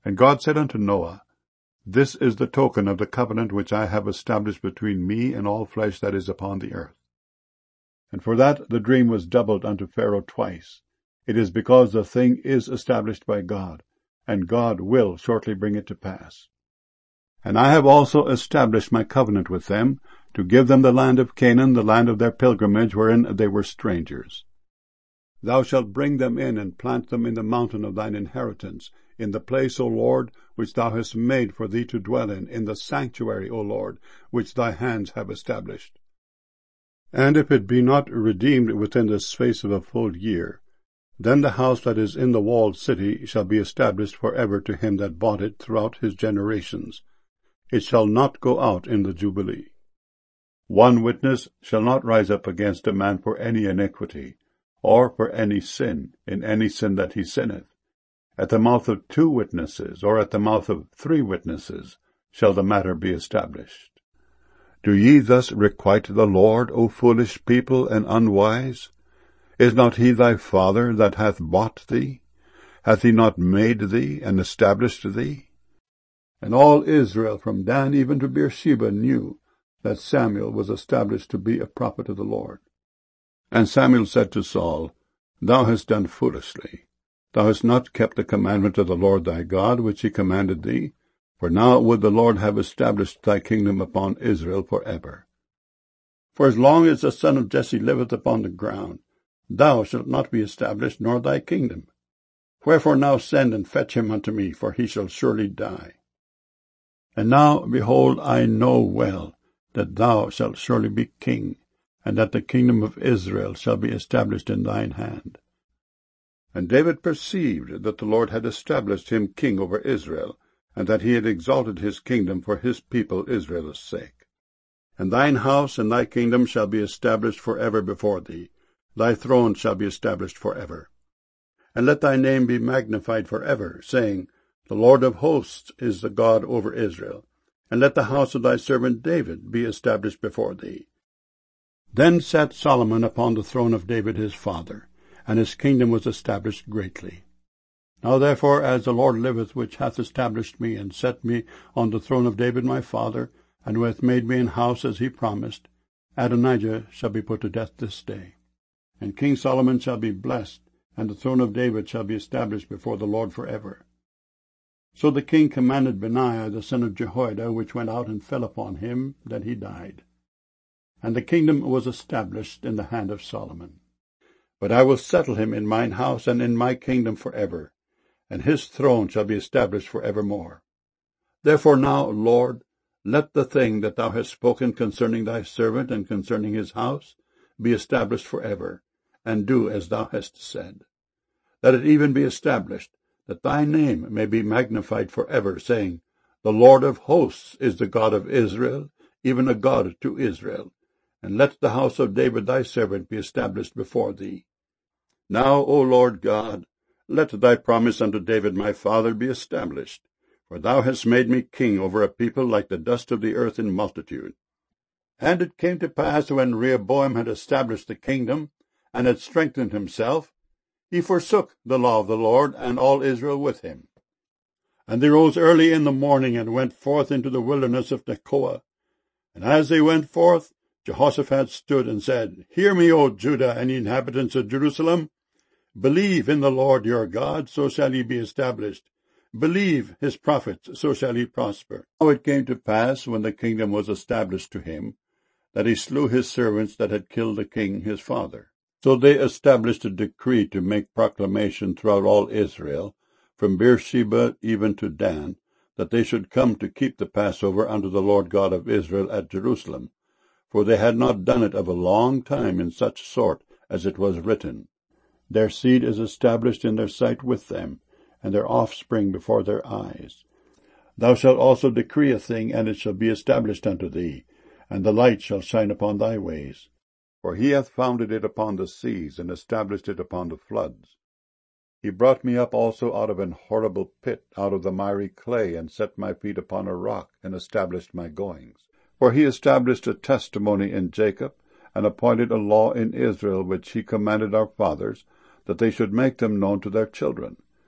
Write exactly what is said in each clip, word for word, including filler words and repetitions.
And God said unto Noah, This is the token of the covenant which I have established between me and all flesh that is upon the earth. And for that the dream was doubled unto Pharaoh twice. It is because the thing is established by God, and God will shortly bring it to pass. And I have also established my covenant with them, to give them the land of Canaan, the land of their pilgrimage, wherein they were strangers. Thou shalt bring them in, and plant them in the mountain of thine inheritance, in the place, O Lord, which thou hast made for thee to dwell in, in the sanctuary, O Lord, which thy hands have established. And if it be not redeemed within the space of a full year, then the house that is in the walled city shall be established for ever to him that bought it throughout his generations. It shall not go out in the Jubilee. One witness shall not rise up against a man for any iniquity, or for any sin, in any sin that he sinneth. At the mouth of two witnesses, or at the mouth of three witnesses, shall the matter be established. Do ye thus requite the Lord, O foolish people and unwise? Is not he thy father that hath bought thee? Hath he not made thee, and established thee? And all Israel from Dan even to Beersheba knew that Samuel was established to be a prophet of the Lord. And Samuel said to Saul, Thou hast done foolishly. Thou hast not kept the commandment of the Lord thy God, which he commanded thee. For now would the Lord have established thy kingdom upon Israel for ever. For as long as the son of Jesse liveth upon the ground, thou shalt not be established, nor thy kingdom. Wherefore now send and fetch him unto me, for he shall surely die. And now, behold, I know well that thou shalt surely be king, and that the kingdom of Israel shall be established in thine hand. And David perceived that the Lord had established him king over Israel, and that he had exalted his kingdom for his people Israel's sake. And thine house and thy kingdom shall be established for ever before thee. Thy throne shall be established for ever. And let thy name be magnified for ever, saying, The Lord of hosts is the God over Israel. And let the house of thy servant David be established before thee. Then sat Solomon upon the throne of David his father, and his kingdom was established greatly. Now therefore, as the Lord liveth, which hath established me, and set me on the throne of David my father, and who hath made me an house as he promised, Adonijah shall be put to death this day. And King Solomon shall be blessed, and the throne of David shall be established before the Lord for ever. So the king commanded Benaiah the son of Jehoiada, which went out and fell upon him, that he died. And the kingdom was established in the hand of Solomon. But I will settle him in mine house and in my kingdom for ever, and his throne shall be established for evermore. Therefore now, Lord, let the thing that thou hast spoken concerning thy servant and concerning his house be established for ever, and do as thou hast said. Let it even be established, that thy name may be magnified for ever, saying, The Lord of hosts is the God of Israel, even a God to Israel. And let the house of David thy servant be established before thee. Now, O Lord God, let thy promise unto David my father be established, for thou hast made me king over a people like the dust of the earth in multitude. And it came to pass, when Rehoboam had established the kingdom, and had strengthened himself, he forsook the law of the Lord, and all Israel with him. And they rose early in the morning, and went forth into the wilderness of Tekoa. And as they went forth, Jehoshaphat stood and said, Hear me, O Judah, and ye inhabitants of Jerusalem. Believe in the Lord your God, so shall ye be established. Believe his prophets, so shall ye prosper. Now it came to pass, when the kingdom was established to him, that he slew his servants that had killed the king his father. So they established a decree to make proclamation throughout all Israel, from Beersheba even to Dan, that they should come to keep the Passover unto the Lord God of Israel at Jerusalem. For they had not done it of a long time in such sort as it was written. Their seed is established in their sight with them, and their offspring before their eyes. Thou shalt also decree a thing, and it shall be established unto thee, and the light shall shine upon thy ways. For he hath founded it upon the seas, and established it upon the floods. He brought me up also out of an horrible pit, out of the miry clay, and set my feet upon a rock, and established my goings. For he established a testimony in Jacob, and appointed a law in Israel, which he commanded our fathers, that they should make them known to their children,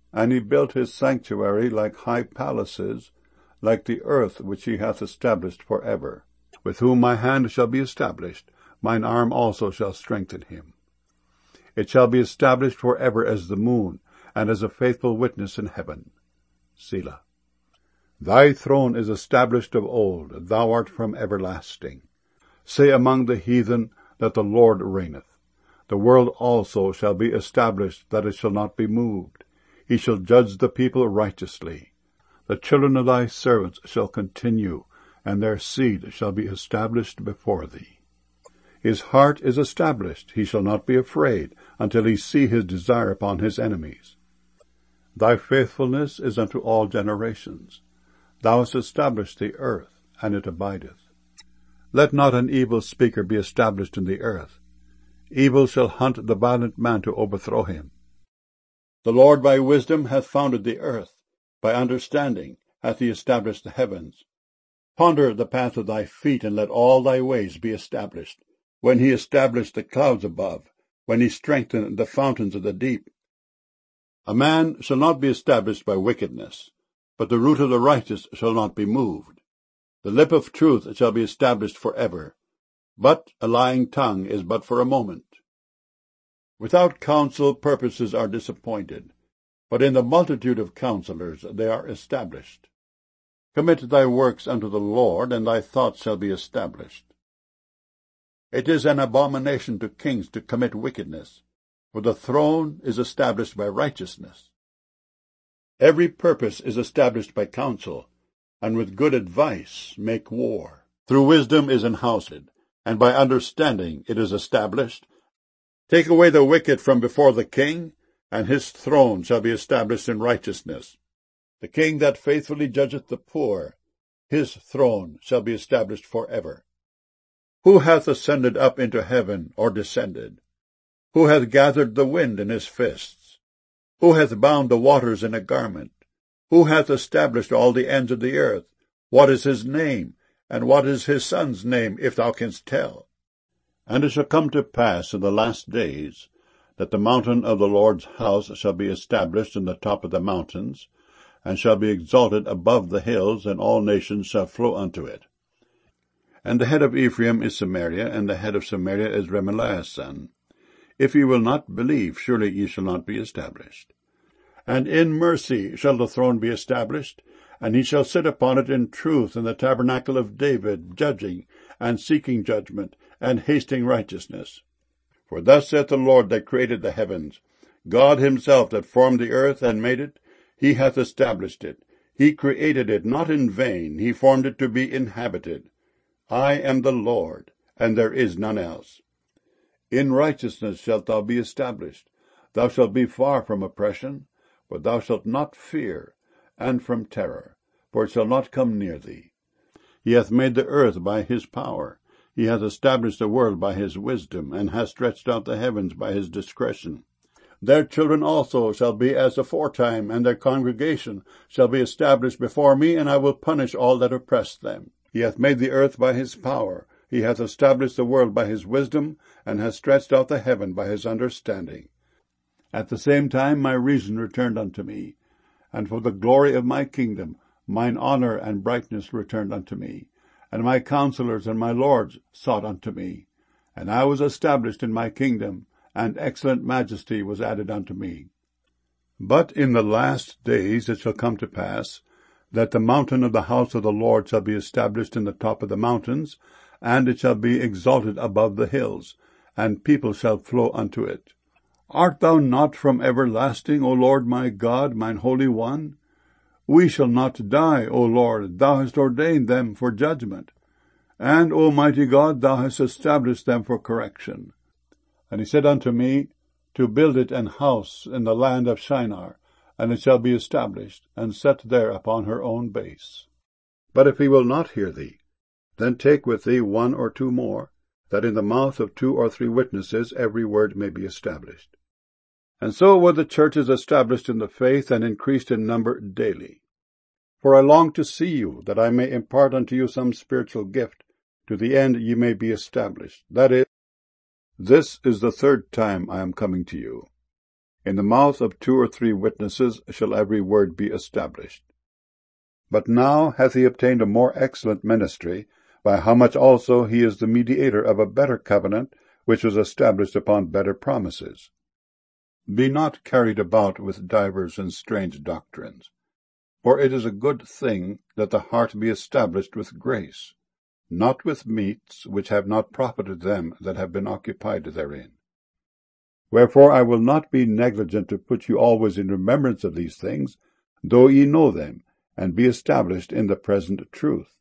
And he built his sanctuary like high palaces, like the earth which he hath established for ever. With whom my hand shall be established, mine arm also shall strengthen him. It shall be established for ever as the moon, and as a faithful witness in heaven. Selah. Thy throne is established of old, thou art from everlasting. Say among the heathen that the Lord reigneth. The world also shall be established, that it shall not be moved. He shall judge the people righteously. The children of thy servants shall continue, and their seed shall be established before thee. His heart is established, he shall not be afraid, until he see his desire upon his enemies. Thy faithfulness is unto all generations. Thou hast established the earth, and it abideth. Let not an evil speaker be established in the earth. Evil shall hunt the violent man to overthrow him. The Lord by wisdom hath founded the earth, by understanding hath he established the heavens. Ponder the path of thy feet, and let all thy ways be established. When he established the clouds above, when he strengthened the fountains of the deep. A man shall not be established by wickedness, but the root of the righteous shall not be moved. The lip of truth shall be established for ever, but a lying tongue is but for a moment. Without counsel purposes are disappointed, but in the multitude of counselors they are established. Commit thy works unto the Lord, and thy thoughts shall be established. It is an abomination to kings to commit wickedness, for the throne is established by righteousness. Every purpose is established by counsel, and with good advice make war. Through wisdom is an house, and by understanding it is established. Take away the wicked from before the king, and his throne shall be established in righteousness. The king that faithfully judgeth the poor, his throne shall be established for ever. Who hath ascended up into heaven, or descended? Who hath gathered the wind in his fists? Who hath bound the waters in a garment? Who hath established all the ends of the earth? What is his name, and what is his son's name, if thou canst tell? And it shall come to pass in the last days, that the mountain of the Lord's house shall be established in the top of the mountains, and shall be exalted above the hills, and all nations shall flow unto it. And the head of Ephraim is Samaria, and the head of Samaria is Remaliah's son. If ye will not believe, surely ye shall not be established. And in mercy shall the throne be established, and he shall sit upon it in truth in the tabernacle of David, judging, and seeking judgment, and hasting righteousness. For thus saith the Lord that created the heavens, God himself that formed the earth and made it, he hath established it. He created it not in vain, he formed it to be inhabited. I am the Lord, and there is none else. In righteousness shalt thou be established. Thou shalt be far from oppression, but thou shalt not fear, and from terror, for it shall not come near thee. He hath made the earth by his power. He hath established the world by his wisdom, and hath stretched out the heavens by his discretion. Their children also shall be as aforetime, and their congregation shall be established before me, and I will punish all that oppress them. He hath made the earth by his power. He hath established the world by his wisdom, and hath stretched out the heaven by his understanding. At the same time my reason returned unto me, and for the glory of my kingdom mine honour and brightness returned unto me, and my counselors and my lords sought unto me. And I was established in my kingdom, and excellent majesty was added unto me. But in the last days it shall come to pass, that the mountain of the house of the Lord shall be established in the top of the mountains, and it shall be exalted above the hills, and people shall flow unto it. Art thou not from everlasting, O Lord my God, mine Holy One? We shall not die, O Lord, thou hast ordained them for judgment. And, O mighty God, thou hast established them for correction. And he said unto me, to build it an house in the land of Shinar, and it shall be established, and set there upon her own base. But if he will not hear thee, then take with thee one or two more, that in the mouth of two or three witnesses every word may be established. And so were the churches established in the faith, and increased in number daily. For I long to see you, that I may impart unto you some spiritual gift, to the end ye may be established. That is, this is the third time I am coming to you. In the mouth of two or three witnesses shall every word be established. But now hath he obtained a more excellent ministry, by how much also he is the mediator of a better covenant, which was established upon better promises. Be not carried about with divers and strange doctrines, for it is a good thing that the heart be established with grace, not with meats which have not profited them that have been occupied therein. Wherefore I will not be negligent to put you always in remembrance of these things, though ye know them, and be established in the present truth.